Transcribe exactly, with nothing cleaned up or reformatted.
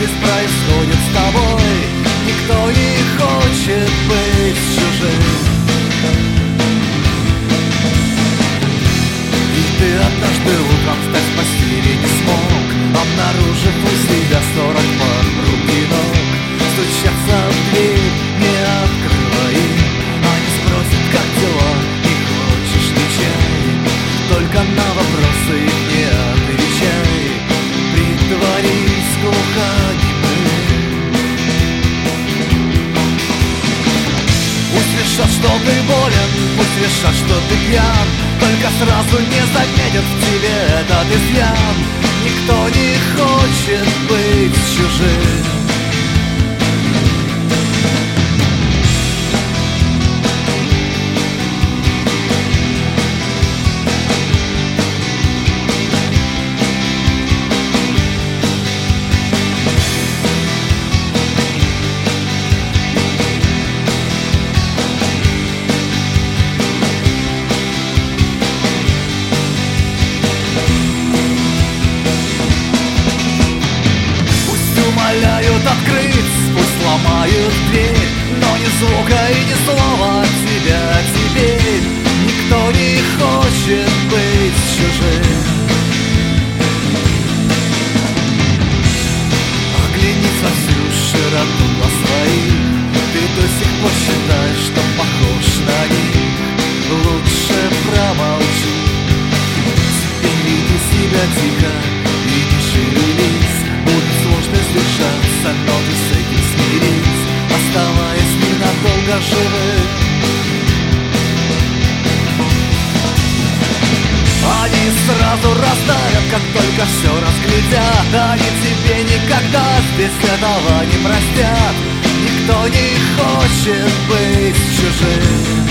здесь происходит с тобой. Никто не хочет быть чужим. И ты однажды утром встать с постели не смог, обнаружив у себя сорок пар рук и ног. Стучатся в дверь, не открывай им. Они спросят, как дела, не хочешь ли чай? Только на вопросы их не отвечай. Притворись глухонемым. Пусть решат, что ты болен, пусть решат, что ты пьян, только сразу не заметят в тебе этот изъян. Никто не хочет быть чужим. Умоляют открыть, пусть ломают дверь, но ни звука и ни слова от тебя теперь. Никто не хочет быть чужим. Оглянись во всю широту глаз своих. Ты до сих пор считаешь, что похож на них. Лучше промолчи. Теперь веди себя тихо и не шевелись. Будет сложно сдержаться, но ты с этим смирись, оставаясь ненадолго живым. Они сразу растают, как только все разглядят. Они тебе никогда здесь этого не простят. Никто не хочет быть чужим.